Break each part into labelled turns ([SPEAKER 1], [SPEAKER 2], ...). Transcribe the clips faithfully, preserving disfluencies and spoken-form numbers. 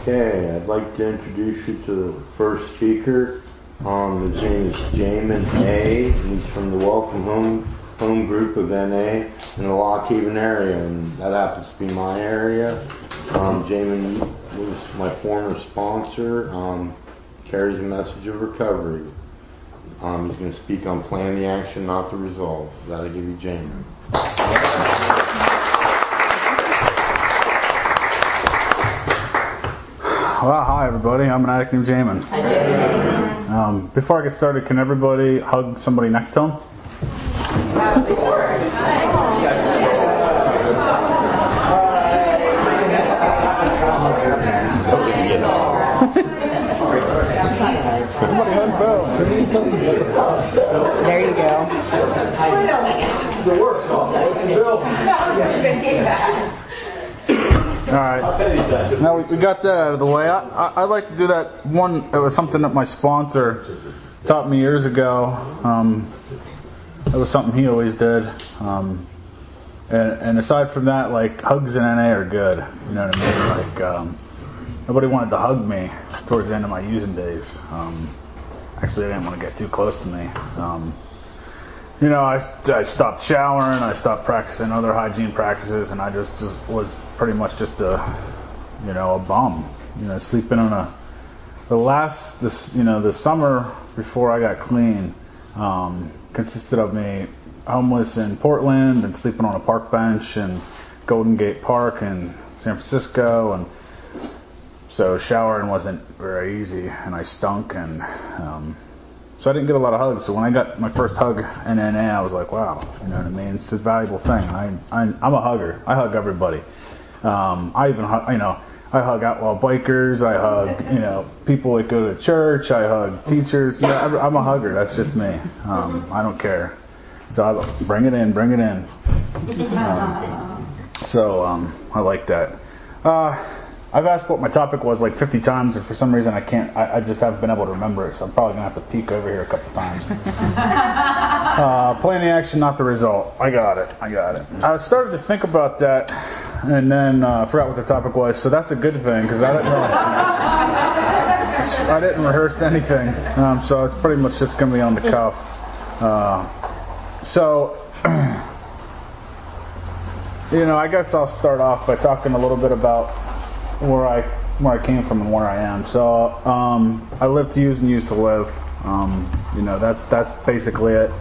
[SPEAKER 1] Okay, I'd like to introduce you to the first speaker. Um, his name is Jamin A. And he's from the Welcome Home Home Group of N A in the Lock Haven area, and that happens to be my area. Um, Jamin was my former sponsor. Um, carries a message of recovery. Um, he's going to speak on plan the action, not the result. That'll give you Jamin.
[SPEAKER 2] Well, hi everybody. I'm an addict named Jamin.
[SPEAKER 3] Hi, Jamin.
[SPEAKER 2] Um, before I get started, can everybody hug somebody next to them? Somebody hug Bill.
[SPEAKER 3] There you go.
[SPEAKER 2] All right. Now we got that out of the way. I, I, I'd like to do that one. It was something that my sponsor taught me years ago. Um, it was something he always did. Um, and, and aside from that, like hugs in N A are good. You know what I mean? Like um, nobody wanted to hug me towards the end of my using days. Um, actually, they didn't want to get too close to me. Um, You know, I, I stopped showering, I stopped practicing other hygiene practices, and I just, just was pretty much just a, you know, a bum. You know, sleeping on a, the last, this, you know, the summer before I got clean, um, consisted of me homeless in Portland and sleeping on a park bench in Golden Gate Park in San Francisco, and so showering wasn't very easy, and I stunk, and, um, so I didn't get a lot of hugs. So when I got my first hug in N A, I was like, wow, you know what I mean? It's a valuable thing. I, I, I'm a hugger. I hug everybody. Um, I even hug, you know, I hug outlaw bikers. I hug, you know, people that go to church. I hug teachers. You know, I'm a hugger. That's just me. Um, I don't care. So I, bring it in, bring it in. Um, so um, I like that. Uh, I've asked what my topic was like fifty times, and for some reason I can't, I, I just haven't been able to remember it, so I'm probably going to have to peek over here a couple times. uh, plan the action, not the result. I got it, I got it. I started to think about that, and then uh, forgot what the topic was, so that's a good thing, because I didn't really, I didn't rehearse anything, um, so it's pretty much just going to be on the cuff. Uh, so, you know, I guess I'll start off by talking a little bit about where I where I came from and where I am. So um, I live to use and use to live. Um, you know, that's that's basically it.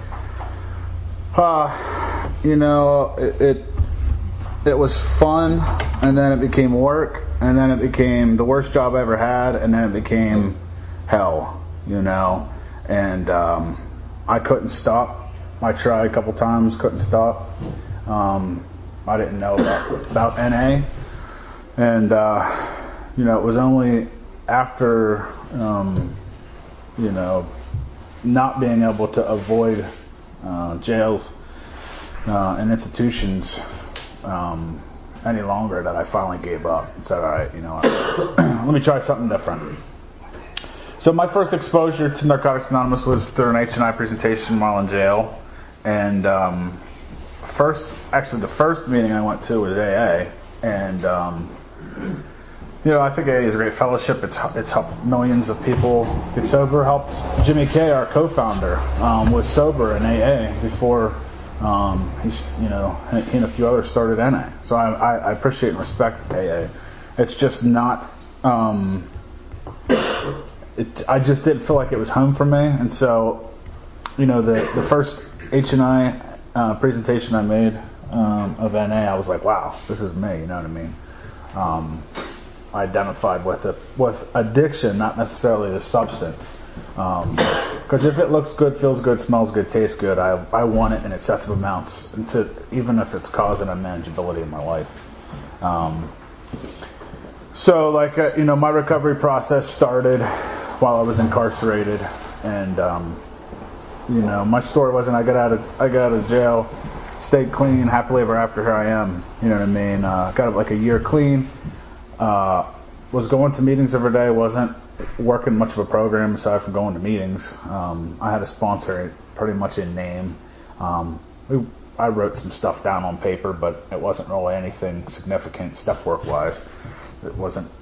[SPEAKER 2] Uh, you know, it, it it was fun, and then it became work, and then it became the worst job I ever had, and then it became hell. You know, and um, I couldn't stop. I tried a couple times, couldn't stop. Um, I didn't know about, about N A. And, uh, you know, it was only after, um, you know, not being able to avoid uh, jails uh, and institutions um, any longer that I finally gave up and said, all right, you know, let me try something different. So my first exposure to Narcotics Anonymous was through an H and I presentation while in jail. And um, first, actually the first meeting I went to was A A. And, um, you know, I think A A is a great fellowship. It's it's helped millions of people get sober. Helped Jimmy Kay, our co-founder, um, was sober in A A before um, he's, you know, he and a few others started N A. So I, I, I appreciate and respect A A. It's just not, um, it, I just didn't feel like it was home for me. And so, you know, the, the first H and I uh, presentation I made um, of N A, I was like, wow, this is me, you know what I mean? Um, I identified with it, with addiction, not necessarily the substance. Because um, if it looks good, feels good, smells good, tastes good, I I want it in excessive amounts, to, even if it's causing unmanageability in my life. Um, so, like uh, you know, my recovery process started while I was incarcerated, and um, you know, my story wasn't I got out of I got out of jail, stayed clean, happily ever after. Here I am. You know what I mean? Uh, got like a year clean. Uh, was going to meetings every day. Wasn't working much of a program aside from going to meetings. Um, I had a sponsor pretty much in name. Um, we, I wrote some stuff down on paper, but it wasn't really anything significant step work wise. It wasn't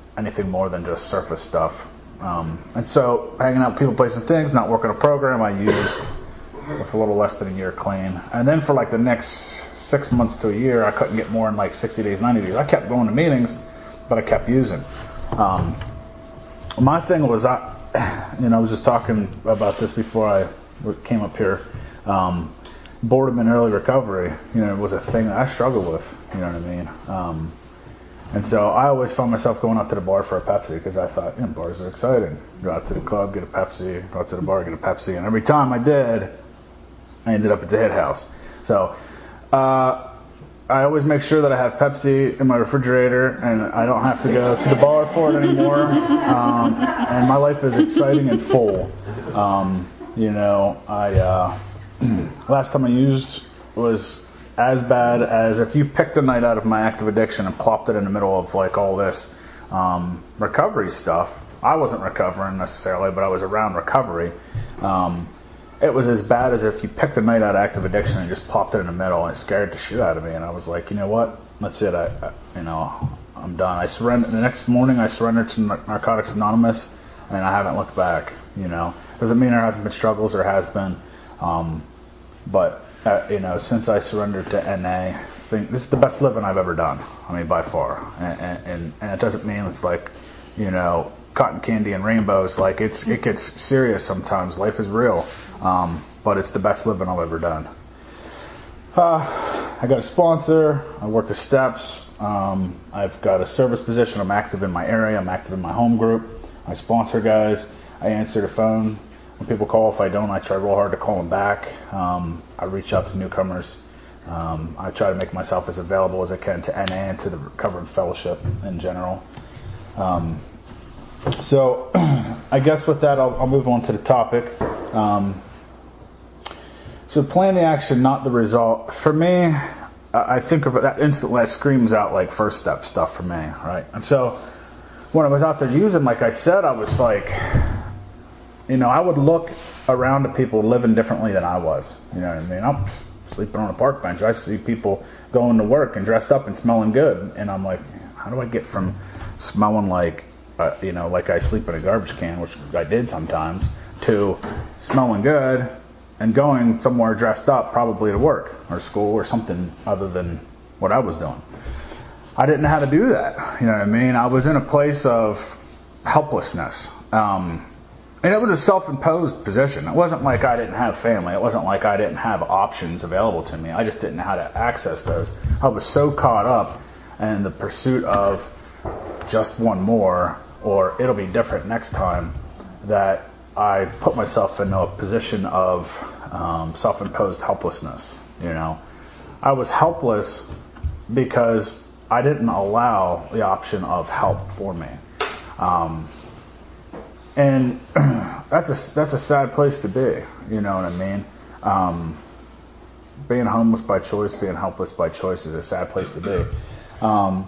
[SPEAKER 2] anything more than just surface stuff. Um, and so hanging out with people, places, things, not working a program, I used with a little less than a year clean. And then for like the next six months to a year, I couldn't get more than like sixty days, ninety days. I kept going to meetings, but I kept using. Um, my thing was, I, you know, I was just talking about this before I came up here. Um, boredom in early recovery, you know, was a thing that I struggled with. You know what I mean? Um, and so I always found myself going out to the bar for a Pepsi because I thought, you know, bars are exciting. Go out to the club, get a Pepsi. Go out to the bar, get a Pepsi. And every time I did, I ended up at the Hit House. So uh, I always make sure that I have Pepsi in my refrigerator and I don't have to go to the bar for it anymore. Um, and my life is exciting and full. Um, you know, I uh, last time I used was as bad as if you picked a night out of my active addiction and plopped it in the middle of like all this um, recovery stuff. I wasn't recovering necessarily, but I was around recovery. Um, it was as bad as if you picked a night out of active addiction and just plopped it in the middle, and it scared the shit out of me. And I was like, you know what? That's it. I, I you know, I'm done. I surrendered. The next morning, I surrendered to Narcotics Anonymous, and I haven't looked back. You know, doesn't mean there hasn't been struggles. There has been, um, but. Uh, you know, since I surrendered to N A, I think this is the best living I've ever done. I mean, by far. And, and, and it doesn't mean it's like, you know, cotton candy and rainbows. Like, it's it gets serious sometimes. Life is real. Um, but it's the best living I've ever done. Uh, I got a sponsor. I work the steps. Um, I've got a service position. I'm active in my area. I'm active in my home group. I sponsor guys. I answer the phone. When people call, if I don't, I try real hard to call them back. Um, I reach out to newcomers. Um, I try to make myself as available as I can to N A and to the Recovered Fellowship in general. Um, so I guess with that, I'll, I'll move on to the topic. Um, so plan the action, not the result. For me, I think of it, that instantly that screams out like first step stuff for me, right? And so when I was out there using, like I said, I was like, you know, I would look around at people living differently than I was. You know what I mean? I'm sleeping on a park bench. I see people going to work and dressed up and smelling good. And I'm like, how do I get from smelling like, uh, you know, like I sleep in a garbage can, which I did sometimes, to smelling good and going somewhere dressed up, probably to work or school or something other than what I was doing. I didn't know how to do that. You know what I mean? I was in a place of helplessness. Um, And it was a self-imposed position. It wasn't like I didn't have family. It wasn't like I didn't have options available to me. I just didn't know how to access those. I was so caught up in the pursuit of just one more, or it'll be different next time, that I put myself in a position of um, self-imposed helplessness. You know, I was helpless because I didn't allow the option of help for me. Um, And that's a that's a sad place to be, you know what I mean? Um, being homeless by choice, being helpless by choice is a sad place to be. Um,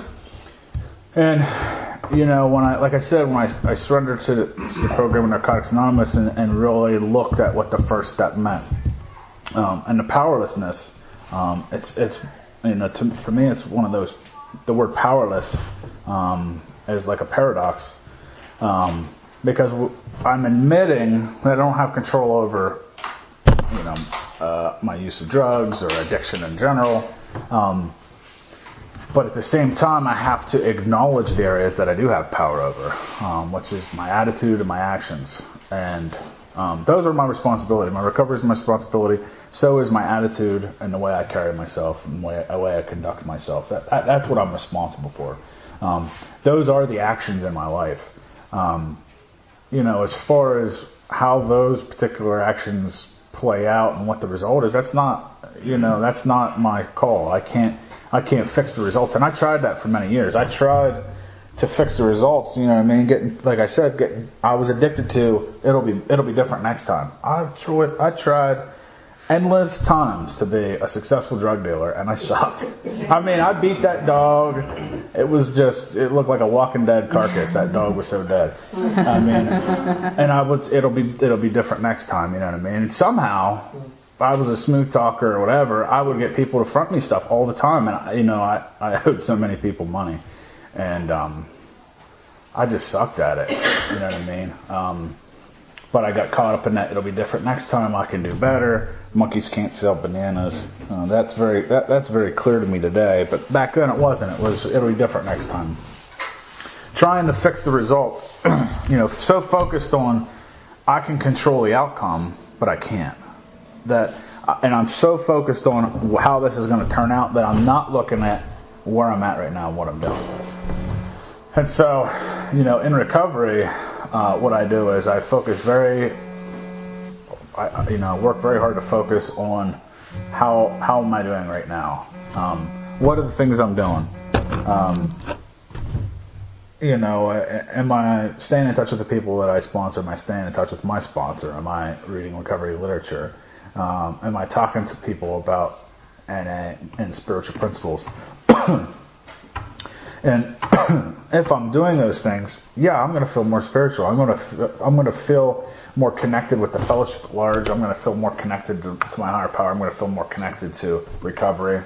[SPEAKER 2] and you know, when I like I said, when I, I surrendered to the, to the program of Narcotics Anonymous and, and really looked at what the first step meant, um, and the powerlessness, um, it's it's you know to, for me it's one of those, the word powerless um, is like a paradox. Um, Because I'm admitting that I don't have control over, you know, uh, my use of drugs or addiction in general. Um, but at the same time, I have to acknowledge the areas that I do have power over, um, which is my attitude and my actions. And um, those are my responsibility. My recovery is my responsibility. So is my attitude and the way I carry myself and the way, the way I conduct myself. That, that, that's what I'm responsible for. Um, those are the actions in my life. Um, You know, as far as how those particular actions play out and what the result is, that's not, you know, that's not my call. I can't, I can't fix the results. And I tried that for many years. I tried to fix the results. You know what I mean? Getting, like I said, getting, I was addicted to, it'll be, it'll be different next time. I tried, I tried endless times to be a successful drug dealer, and I sucked. I mean, I beat that dog. It was just, it looked like a Walking Dead carcass. That dog was so dead. I mean, and I was, it'll be, it'll be different next time. You know what I mean? And somehow, if I was a smooth talker or whatever, I would get people to front me stuff all the time, and I, you know, I, I owed so many people money, and um, I just sucked at it. You know what I mean? Um, but I got caught up in that. It'll be different next time. I can do better. Monkeys can't sell bananas. Uh, that's very that, that's very clear to me today. But back then it wasn't. It was it'll be different next time. Trying to fix the results. You know, so focused on I can control the outcome, but I can't. That and I'm so focused on how this is going to turn out that I'm not looking at where I'm at right now and what I'm doing. And so, you know, in recovery, uh, what I do is I focus very, I, you know, work very hard to focus on how how am I doing right now? Um, what are the things I'm doing? Um, you know, am I staying in touch with the people that I sponsor? Am I staying in touch with my sponsor? Am I reading recovery literature? Um, am I talking to people about N A and spiritual principles? And if I'm doing those things, yeah, I'm going to feel more spiritual. I'm going to I'm going to feel more connected with the fellowship at large. I'm going to feel more connected to, to my higher power. I'm going to feel more connected to recovery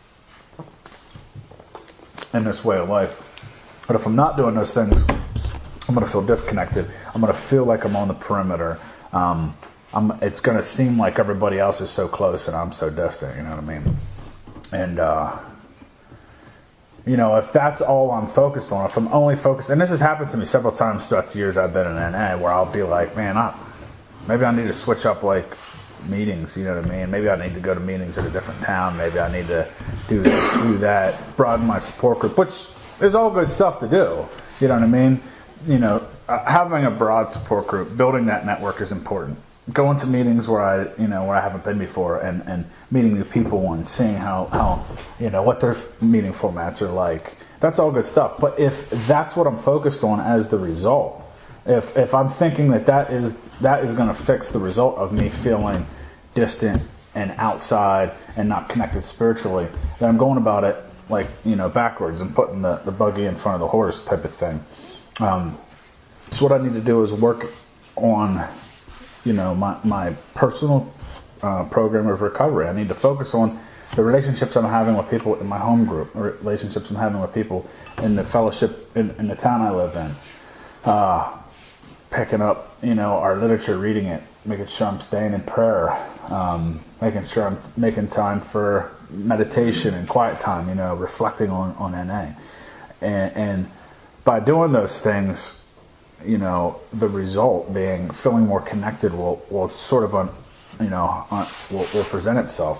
[SPEAKER 2] and this way of life. But if I'm not doing those things, I'm going to feel disconnected. I'm going to feel like I'm on the perimeter. Um, I'm, it's going to seem like everybody else is so close and I'm so distant. You know what I mean? And uh, you know, if that's all I'm focused on, if I'm only focused, and this has happened to me several times throughout the years I've been in N A, where I'll be like, man, I, maybe I need to switch up like meetings, you know what I mean? Maybe I need to go to meetings in a different town. Maybe I need to do this, do that, broaden my support group, which is all good stuff to do. You know what I mean? You know, uh, having a broad support group, building that network is important. Going to meetings where I, you know, where I haven't been before, and, and meeting new people and seeing how, how, you know, what their meeting formats are like. That's all good stuff. But if that's what I'm focused on as the result, if if I'm thinking that that is that is going to fix the result of me feeling distant and outside and not connected spiritually, then I'm going about it like, you know, backwards and putting the, the buggy in front of the horse type of thing. Um, so what I need to do is work on, you know, my, my personal uh, program of recovery. I need to focus on the relationships I'm having with people in my home group, or relationships I'm having with people in the fellowship in, in the town I live in. Uh, picking up, you know, our literature, reading it, making sure I'm staying in prayer, um, making sure I'm making time for meditation and quiet time, you know, reflecting on, on N A. And, and by doing those things, you know, the result being feeling more connected will, will sort of, un, you know, un, will, will present itself.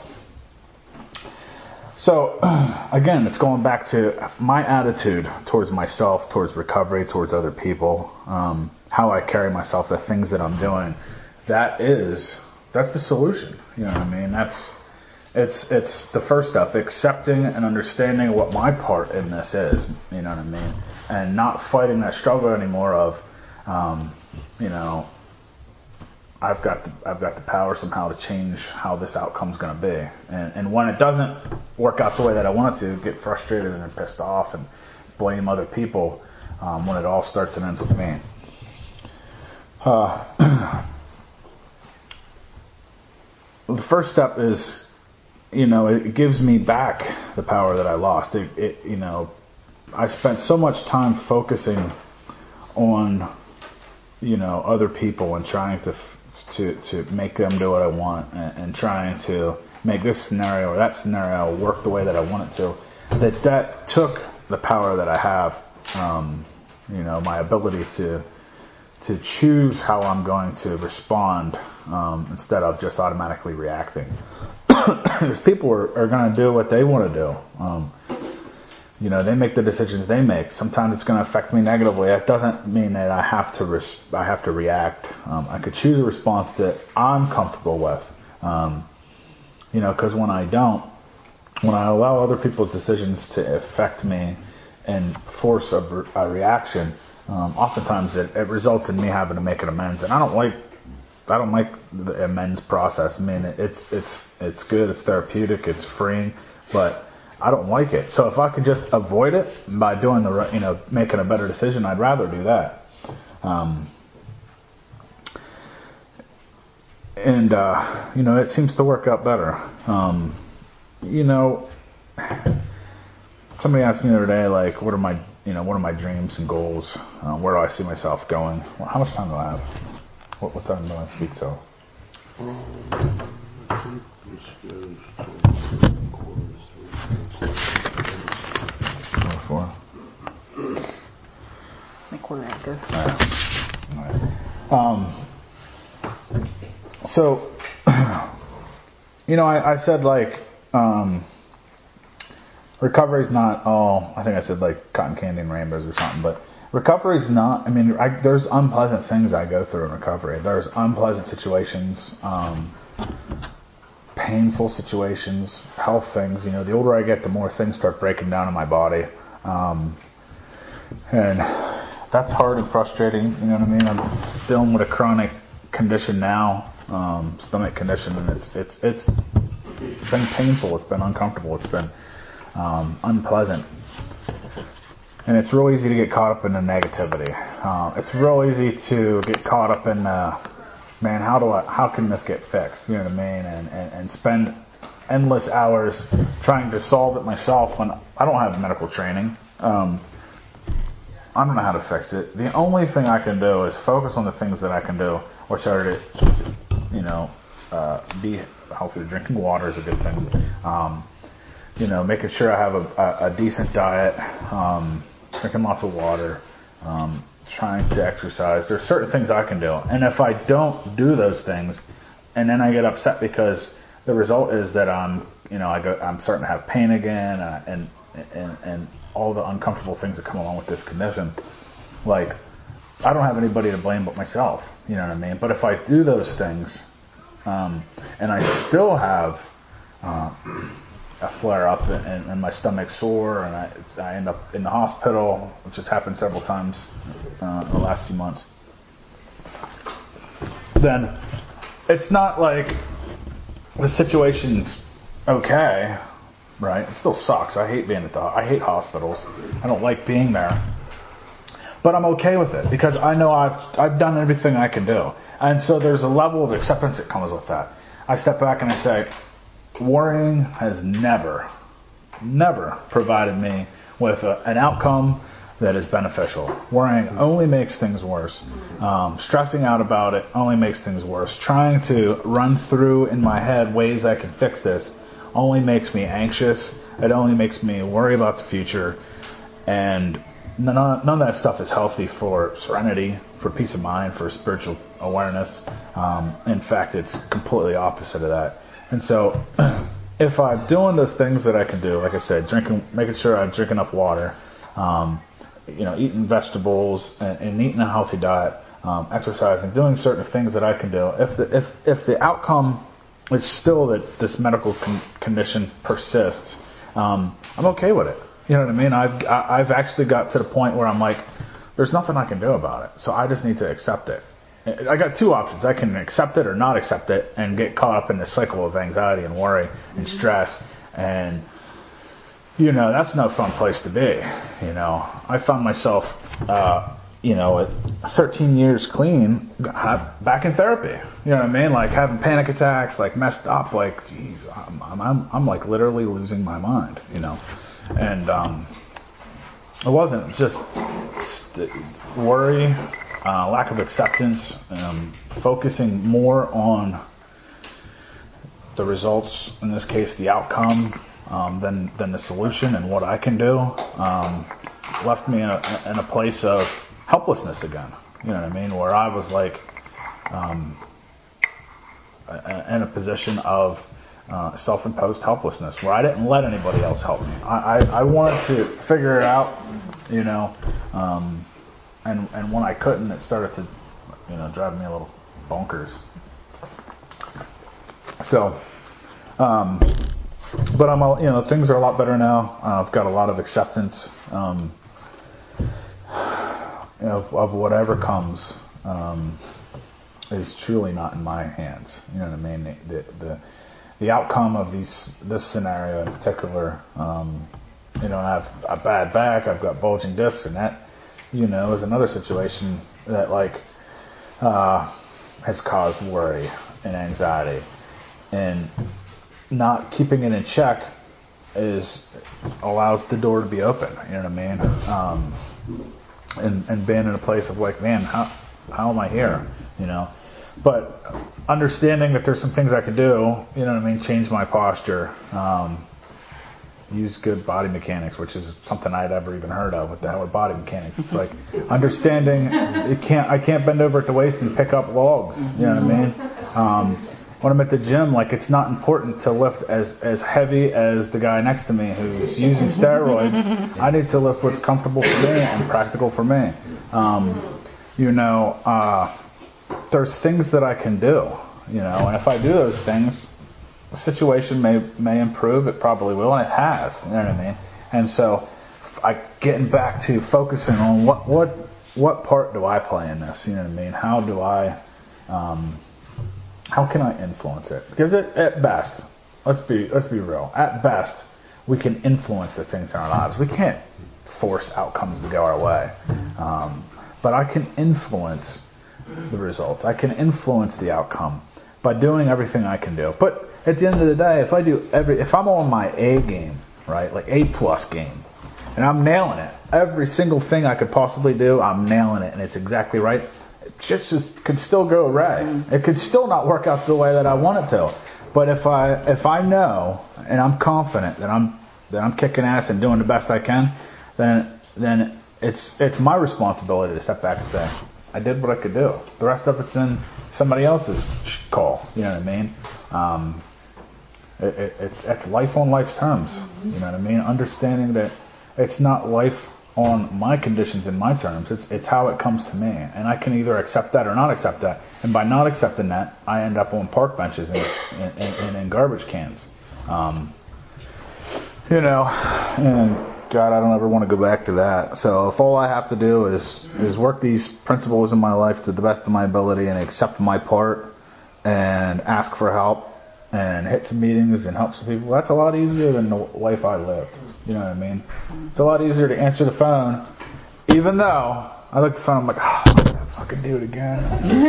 [SPEAKER 2] So, again, it's going back to my attitude towards myself, towards recovery, towards other people, um, how I carry myself, the things that I'm doing. That is, that's the solution. You know what I mean? That's, it's, it's the first step, accepting and understanding what my part in this is. You know what I mean? And not fighting that struggle anymore of, Um, you know, I've got the, I've got the power somehow to change how this outcome's going to be. And, and when it doesn't work out the way that I want it to, get frustrated and pissed off and blame other people um, when it all starts and ends with me. Uh, the first step is, you know, it gives me back the power that I lost. It, it you know, I spent so much time focusing on, you know, other people and trying to to to make them do what I want, and, and trying to make this scenario or that scenario work the way that I want it to, that that took the power that I have, um, you know, my ability to to choose how I'm going to respond um, instead of just automatically reacting. Because people are, are going to do what they want to do. Um, You know, they make the decisions they make. Sometimes it's going to affect me negatively. That doesn't mean that I have to res- I have to react. Um, I could choose a response that I'm comfortable with. Um, you know, because when I don't, when I allow other people's decisions to affect me and force a, a reaction, um, oftentimes it, it results in me having to make an amends. And I don't like I don't like the amends process. I mean, it's it's it's good. It's therapeutic. It's freeing, but I don't like it. So if I could just avoid it by doing the, you know, making a better decision, I'd rather do that. Um, and, uh, you know, it seems to work out better. Um, you know, somebody asked me the other day, like, what are my, you know, what are my dreams and goals? Uh, where do I see myself going? Well, how much time do I have? What, what time do I speak till?
[SPEAKER 1] Um, I think this goes to quarter to
[SPEAKER 2] Four.
[SPEAKER 3] Like quarter after.
[SPEAKER 2] All right. All right. Um, so, you know, I, I said like, um, recovery is not all, I think I said like cotton candy and rainbows or something, but recovery is not, I mean, I, there's unpleasant things I go through in recovery. There's unpleasant situations, um, painful situations, health things. You know, the older I get, the more things start breaking down in my body. Um, and that's hard and frustrating, you know what I mean? I'm dealing with a chronic condition now, um, stomach condition, and it's, it's, it's been painful, it's been uncomfortable, it's been um, unpleasant. And it's real easy to get caught up in the negativity. Uh, it's real easy to get caught up in, uh, man, how do I, how can this get fixed? You know what I mean? And, and, and spend endless hours trying to solve it myself when I don't have medical training. Um, I don't know how to fix it. The only thing I can do is focus on the things that I can do, which are to, you know, uh, be healthy. Drinking water is a good thing. Um, you know, making sure I have a, a, a decent diet, um, drinking lots of water, um, trying to exercise. There's certain things I can do. And if I don't do those things, and then I get upset because the result is that I'm, you know, I go, I'm starting to have pain again, uh, and, and, and all the uncomfortable things that come along with this condition. Like, I don't have anybody to blame but myself, you know what I mean? But if I do those things, um, and I still have, uh, a flare up and, and my stomach's sore and I, I end up in the hospital, which has happened several times uh, in the last few months, then it's not like the situation's okay, right? It still sucks. I hate being at the, I hate hospitals. I don't like being there. But I'm okay with it because I know I've I've done everything I can do. And so there's a level of acceptance that comes with that. I step back and I say, worrying has never, never provided me with a, an outcome that is beneficial. Worrying only makes things worse. Um, stressing out about it only makes things worse. Trying to run through in my head ways I can fix this only makes me anxious. It only makes me worry about the future. And none, none of that stuff is healthy for serenity, for peace of mind, for spiritual awareness. Um, in fact, it's completely opposite of that. And so, if I'm doing those things that I can do, like I said, drinking, making sure I drink enough water, um, you know, eating vegetables and, and eating a healthy diet, um, exercising, doing certain things that I can do. If the if if the outcome is still that this medical con- condition persists, um, I'm okay with it. You know what I mean? I've I've actually got to the point where I'm like, there's nothing I can do about it, so I just need to accept it. I got two options. I can accept it or not accept it and get caught up in this cycle of anxiety and worry and stress. And, you know, that's no fun place to be. You know, I found myself, uh, you know, at thirteen years clean, back in therapy. You know what I mean? Like having panic attacks, like messed up, like, geez, I'm, I'm, I'm, I'm like literally losing my mind, you know. And um, it wasn't just worry. Uh, lack of acceptance, um, focusing more on the results, in this case the outcome, um, than than the solution and what I can do, um, left me in a, in a place of helplessness again. You know what I mean? Where I was like um, in a position of uh, self-imposed helplessness, where I didn't let anybody else help me. I, I, I wanted to figure it out, you know. Um, And and when I couldn't, it started to, you know, drive me a little bonkers. So, um, but I'm, all, you know, things are a lot better now. Uh, I've got a lot of acceptance, um, you know, of whatever comes um, is truly not in my hands. You know what I mean? The the the outcome of these this scenario in particular, um, you know, I have a bad back. I've got bulging discs, and that, you know, is another situation that like uh, has caused worry and anxiety, and not keeping it in check is allows the door to be open. You know what I mean? Um, and and being in a place of like, man, how how am I here? You know. But understanding that there's some things I could do, you know what I mean, change my posture, um, use good body mechanics, which is something I'd ever even heard of. What the hell are body mechanics? It's like understanding it can't I can't bend over at the waist and pick up logs. You know what I mean? Um, when I'm at the gym, like it's not important to lift as, as heavy as the guy next to me who's using steroids. I need to lift what's comfortable for me and practical for me. Um, you know, uh, there's things that I can do, you know, and if I do those things, the situation may may improve. It probably will, and it has. You know what I mean? And so, I getting back to focusing on what what what part do I play in this? You know what I mean? How do I, um, how can I influence it? Because it, at best, let's be let's be real. At best, we can influence the things in our lives. We can't force outcomes to go our way, um, but I can influence the results. I can influence the outcome by doing everything I can do. But at the end of the day, if I do every, if I'm on my A game, right, like A plus game, and I'm nailing it, every single thing I could possibly do, I'm nailing it, and it's exactly right. It just, just could still go awry. It could still not work out the way that I want it to. But if I if I know and I'm confident that I'm that I'm kicking ass and doing the best I can, then then it's it's my responsibility to step back and say, I did what I could do. The rest of it's in somebody else's call. You know what I mean? Um, it, it, it's it's life on life's terms. You know what I mean? Understanding that it's not life on my conditions and my terms. It's it's how it comes to me, and I can either accept that or not accept that. And by not accepting that, I end up on park benches and and, and, and in garbage cans. Um, you know, and. God, I don't ever want to go back to that. So if all I have to do is is work these principles in my life to the best of my ability and accept my part and ask for help and hit some meetings and help some people, that's a lot easier than the life I lived. You know what I mean? It's a lot easier to answer the phone, even though I look at the phone, I'm like, oh, I gotta fucking do it again.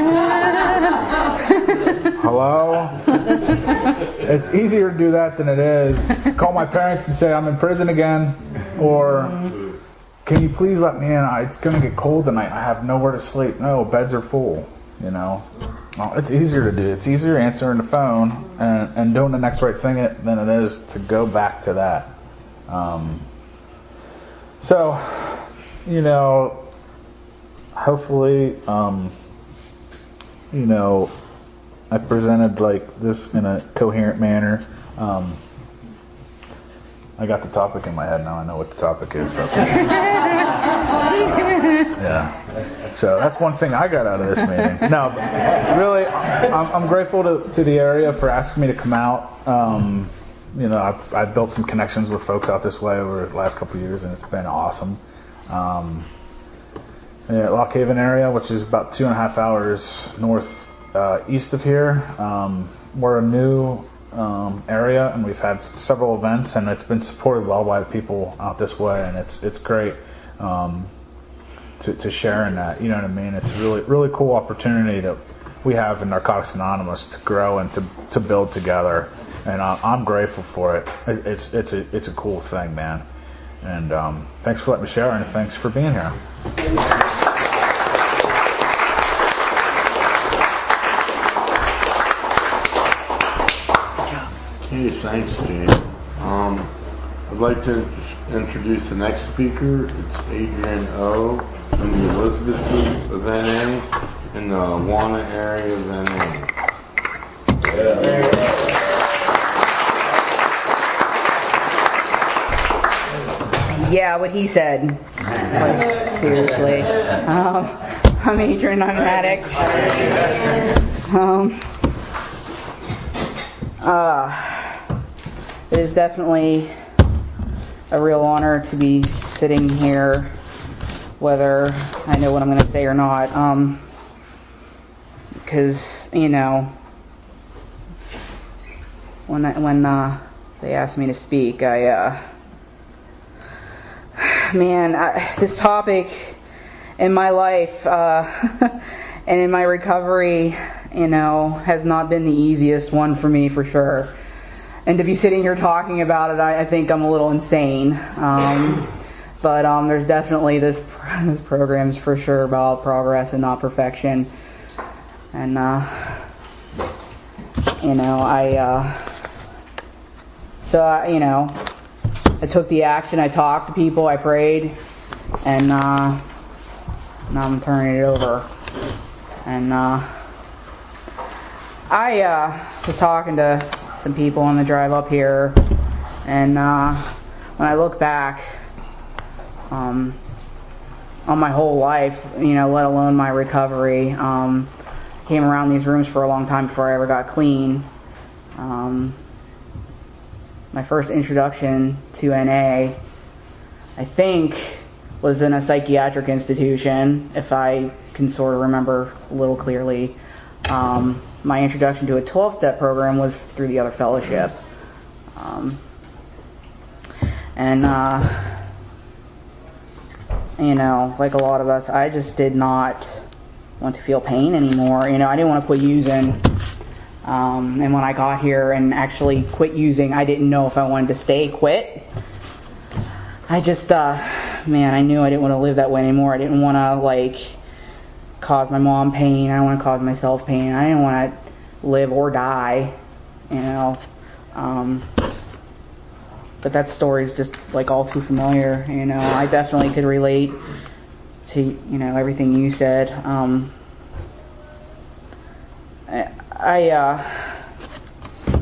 [SPEAKER 2] Hello? It's easier to do that than it is call my parents and say I'm in prison again, or can you please let me in? It's going to get cold tonight. I have nowhere to sleep. No, beds are full. You know, well, it's easier to do. It's easier answering the phone and, and doing the next right thing than it is to go back to that. Um, so, you know, hopefully, um, you know, I presented like this in a coherent manner. Um, I got the topic in my head now. I know what the topic is. So. uh, yeah. So that's one thing I got out of this meeting. No, but really, I'm, I'm grateful to, to the area for asking me to come out. Um, you know, I've, I've built some connections with folks out this way over the last couple of years, and it's been awesome. Um, yeah, Lock Haven area, which is about two and a half hours north uh, east of here. Um, we're a new um, area, and we've had several events, and it's been supported well by the people out this way, and it's it's great um, to, to share in that. You know what I mean? It's a really really cool opportunity that we have in Narcotics Anonymous to grow and to to build together, and I'm, I'm grateful for it. it. It's it's a it's a cool thing, man. And um, thanks for letting me share, and thanks for being here.
[SPEAKER 1] Okay, thanks, James. Um, I'd like to introduce the next speaker. It's Adrian O. from the Elizabeth Group of N A in the Awana area of N A. Yeah.
[SPEAKER 3] Yeah, what he said. Like, seriously. Um, I'm Adrian. I'm an addict. Um, uh, it is definitely a real honor to be sitting here, whether I know what I'm going to say or not. Um, because, you know, when I, when uh, they asked me to speak, I... Uh, Man, I, this topic in my life uh, and in my recovery, you know, has not been the easiest one for me, for sure. and to be sitting here talking about it, I, I think I'm a little insane. Um, but um, there's definitely this this program's for sure about progress and not perfection. And uh, you know, I uh, so I, you know, I took the action. I talked to people. I prayed, and uh, now I'm turning it over. And uh, I uh, was talking to some people on the drive up here, and uh, when I look back um, on my whole life, you know, let alone my recovery, um, came around these rooms for a long time before I ever got clean. Um, my first introduction to N A, I think, was in a psychiatric institution, if I can sort of remember a little clearly. Um, my introduction to a twelve-step program was through the other fellowship. Um, and, uh, you know, like a lot of us, I just did not want to feel pain anymore. You know, I didn't want to quit using. Um, and when I got here and actually quit using, I didn't know if I wanted to stay quit. I just, uh, man, I knew I didn't want to live that way anymore. I didn't want to, like, cause my mom pain. I don't want to cause myself pain. I didn't want to live or die, you know. Um, but that story is just like all too familiar, you know. I definitely could relate to, you know, everything you said. Um, I, I uh,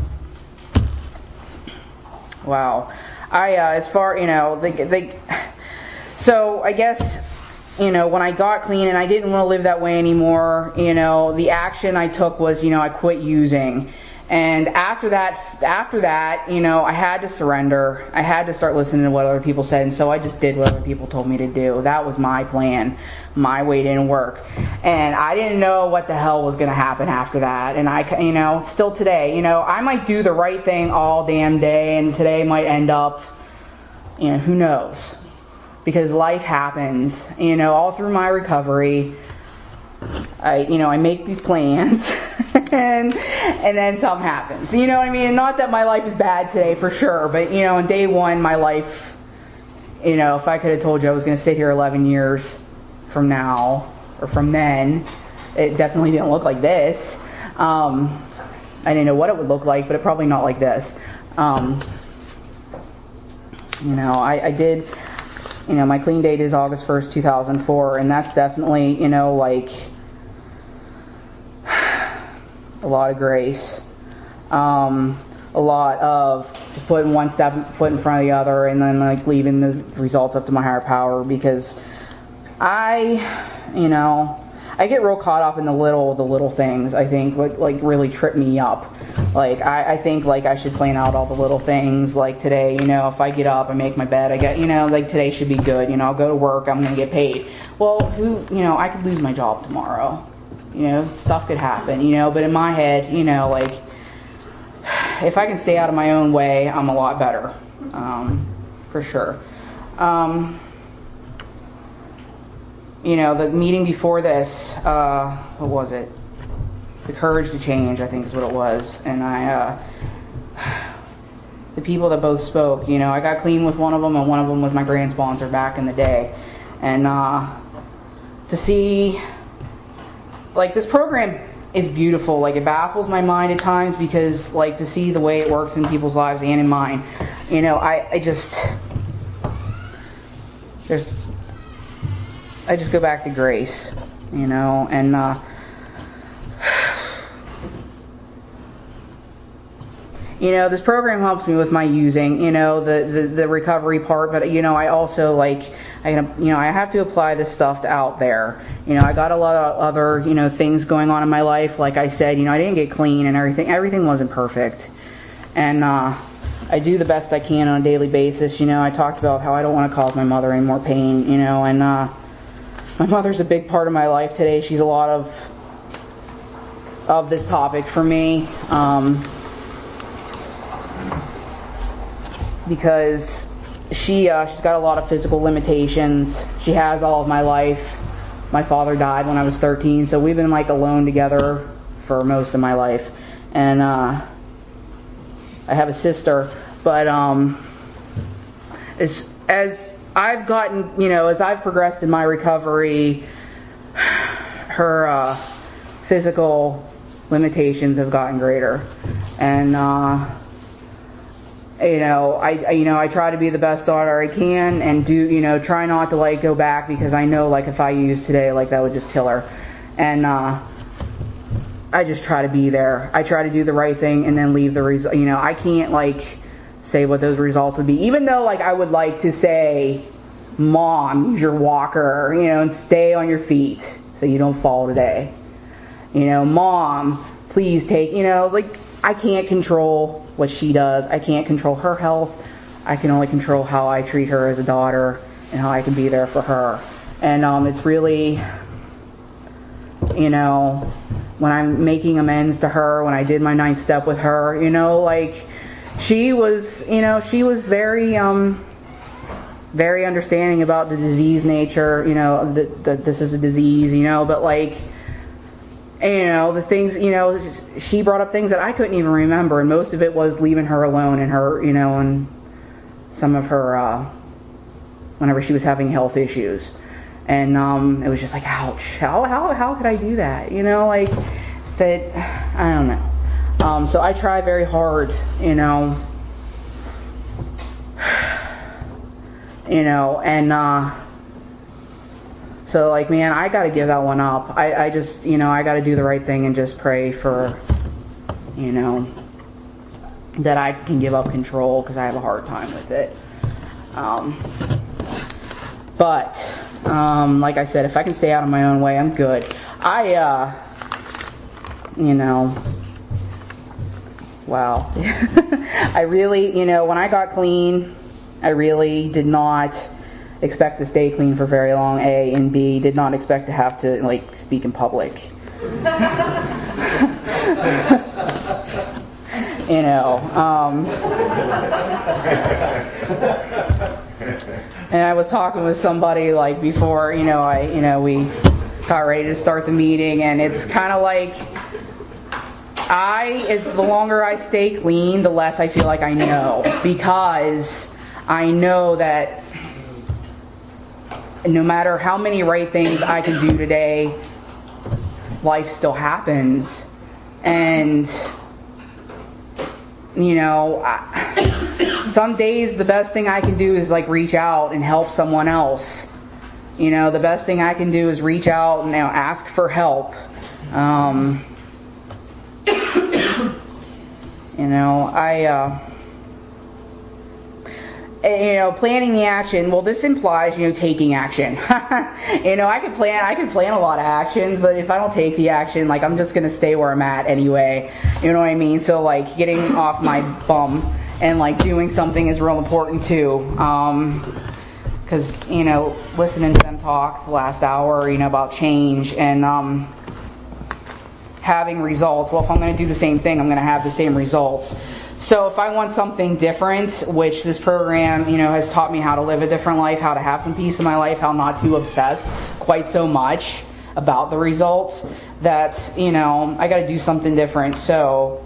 [SPEAKER 3] wow. I uh, as far, you know, they, they, so I guess. You know, when I got clean and I didn't want to live that way anymore, you know, the action I took was, you know, I quit using. And after that, after that, you know, I had to surrender. I had to start listening to what other people said, and so I just did what other people told me to do. That was my plan. My way didn't work. And I didn't know what the hell was going to happen after that. And I, you know, still today, you know, I might do the right thing all damn day, and today might end up, you know, who knows? Because life happens, you know, all through my recovery. I, you know, I make these plans, and and then something happens. You know what I mean? Not that my life is bad today, for sure, but you know, on day one, my life, you know, if I could have told you I was going to sit here eleven years from now or from then, it definitely didn't look like this. Um, I didn't know what it would look like, but it probably not like this. Um, you know, I, I did. You know, my clean date is August first, two thousand four, and that's definitely, you know, like a lot of grace. Um, a lot of just putting one step foot in front of the other and then, like, leaving the results up to my higher power, because I, you know, I get real caught up in the little, the little things, I think, what, like, really trip me up. Like, I, I think, like, I should plan out all the little things. Like, today, you know, if I get up, I make my bed, I get, you know, like, today should be good. You know, I'll go to work, I'm going to get paid. Well, who, you know, I could lose my job tomorrow. You know, stuff could happen, you know, but in my head, you know, like, if I can stay out of my own way, I'm a lot better. Um, for sure. Um... You know, the meeting before this, uh, what was it? The Courage to Change, I think is what it was. And I, uh, the people that both spoke, you know, I got clean with one of them, and one of them was my grand sponsor back in the day. And uh, to see, like, this program is beautiful. Like, it baffles my mind at times, because, like, to see the way it works in people's lives and in mine, you know, I, I just, there's, I just go back to grace, you know, and uh, you know, this program helps me with my using, you know, the, the, the recovery part, but, you know, I also, like, I, you know, I have to apply this stuff to out there. You know, I got a lot of other, you know, things going on in my life. Like I said, you know, I didn't get clean and everything. Everything wasn't perfect. And uh, I do the best I can on a daily basis. You know, I talked about how I don't want to cause my mother any more pain, you know, and uh, my mother's a big part of my life today. She's a lot of of this topic for me, um, because she uh, she's got a lot of physical limitations. She has all of my life. My father died when I was thirteen, so we've been like alone together for most of my life. And uh, I have a sister, but um, as as I've gotten, you know, as I've progressed in my recovery, her uh, physical limitations have gotten greater, and uh, you know, I, I you know I try to be the best daughter I can, and do you know try not to like go back, because I know like if I used today, like that would just kill her, and uh, I just try to be there. I try to do the right thing and then leave the result. You know, I can't like say what those results would be, even though like I would like to say, Mom, use your walker, you know, and stay on your feet so you don't fall today. You know, Mom, please take, you know, like I can't control what she does. I can't control her health. I can only control how I treat her as a daughter and how I can be there for her. And um, it's really, you know, when I'm making amends to her, when I did my ninth step with her, you know, like she was, you know, she was very, um, very understanding about the disease nature, you know, that, that this is a disease, you know, but like, you know, the things, you know, she brought up things that I couldn't even remember, and most of it was leaving her alone and her, you know, and some of her, uh, whenever she was having health issues. And um, it was just like, ouch, how, how, how could I do that? You know, like, that, I don't know. Um, so I try very hard, you know, you know, and, uh, so, like, man, I got to give that one up. I, I just, you know, I got to do the right thing and just pray for, you know, that I can give up control, because I have a hard time with it. Um, but, um, like I said, if I can stay out of my own way, I'm good. I, uh, you know, wow. I really, you know, when I got clean, I really did not expect to stay clean for very long, A, and B, did not expect to have to, like, speak in public. You know, um, and I was talking with somebody, like, before, you know, I, you know, we got ready to start the meeting, and it's kind of like, I, as the longer I stay clean, the less I feel like I know, because I know that no matter how many right things I can do today, life still happens. And, you know, I, some days the best thing I can do is like reach out and help someone else. You know, the best thing I can do is reach out and, you know, ask for help. Um, you know, I... Uh, you know, planning the action, well, this implies, you know, taking action. You know, I could plan, I could plan a lot of actions, but if I don't take the action, like, I'm just going to stay where I'm at anyway. You know what I mean? So, like, getting off my bum and, like, doing something is real important, too. Um, because, you know, listening to them talk the last hour, you know, about change and, um, having results. Well, if I'm going to do the same thing, I'm going to have the same results. So if I want something different, which this program, you know, has taught me how to live a different life, how to have some peace in my life, how not to obsess quite so much about the results, that, you know, I got to do something different. So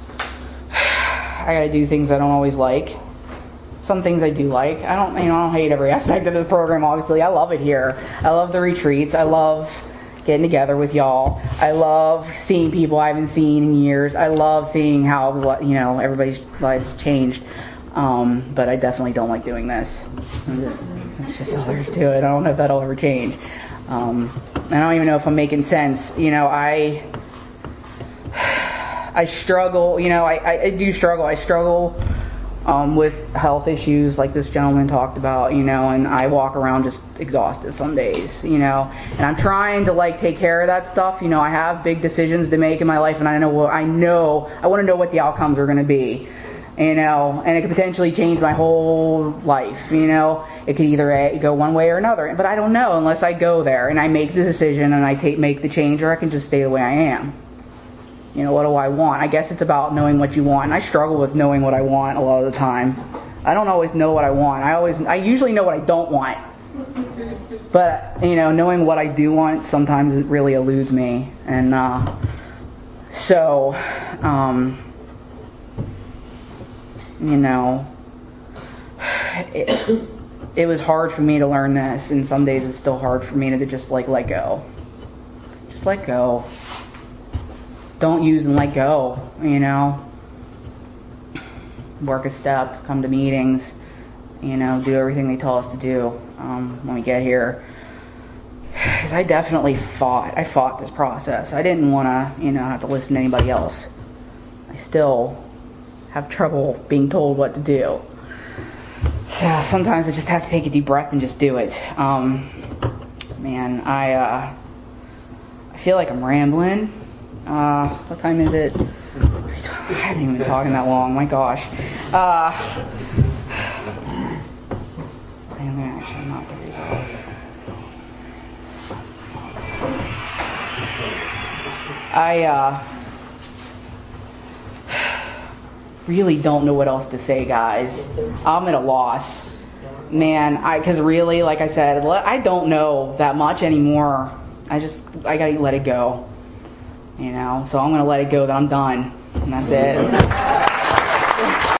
[SPEAKER 3] I got to do things I don't always like. Some things I do like. I don't, you know, I don't hate every aspect of this program, obviously. I love it here. I love the retreats. I love getting together with y'all. I love seeing people I haven't seen in years. I love seeing how, you know, everybody's lives changed. Um, but I definitely don't like doing this. I'm just, it's just all there is to it. I don't know if that'll ever change. Um, I don't even know if I'm making sense. You know, I I struggle. You know, I, I do struggle. I struggle um, with health issues like this gentleman talked about, you know, and I walk around just exhausted some days, you know, and I'm trying to like take care of that stuff. You know, I have big decisions to make in my life, and I know what I know. I want to know what the outcomes are going to be, you know, and it could potentially change my whole life. You know, it could either go one way or another, but I don't know unless I go there and I make the decision and I take make the change, or I can just stay the way I am. You know, what do I want? I guess it's about knowing what you want. And I struggle with knowing what I want a lot of the time. I don't always know what I want. I always, I usually know what I don't want. But, you know, knowing what I do want sometimes it really eludes me. And uh, so, um, you know, it, it was hard for me to learn this, and some days it's still hard for me to just like let go. Just let go. Don't use and let go, you know. Work a step, come to meetings, you know, do everything they tell us to do um, when we get here. Because I definitely fought. I fought this process. I didn't want to, you know, have to listen to anybody else. I still have trouble being told what to do. So sometimes I just have to take a deep breath and just do it. Um, man, I uh, I feel like I'm rambling. Uh, what time is it? I haven't even been talking that long. My gosh. Uh, I'm actually not the result. I uh, really don't know what else to say, guys. I'm at a loss. Man, I because really, like I said, I don't know that much anymore. I just, I gotta let it go. You know, so I'm gonna let it go that I'm done. And that's it.